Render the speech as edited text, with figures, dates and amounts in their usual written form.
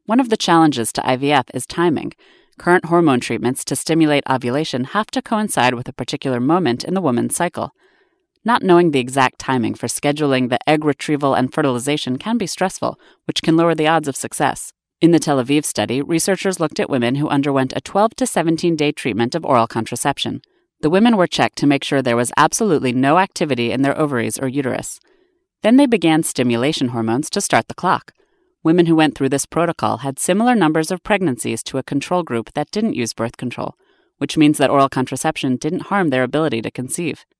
One of the challenges to IVF is timing. Current hormone treatments to stimulate ovulation have to coincide with a particular moment in the woman's cycle. Not knowing the exact timing for scheduling the egg retrieval and fertilization can be stressful, which can lower the odds of success. In the Tel Aviv study, researchers looked at women who underwent a 12 to 17-day treatment of oral contraception. The women were checked to make sure there was absolutely no activity in their ovaries or uterus. Then they began stimulation hormones to start the clock. Women who went through this protocol had similar numbers of pregnancies to a control group that didn't use birth control, which means that oral contraception didn't harm their ability to conceive.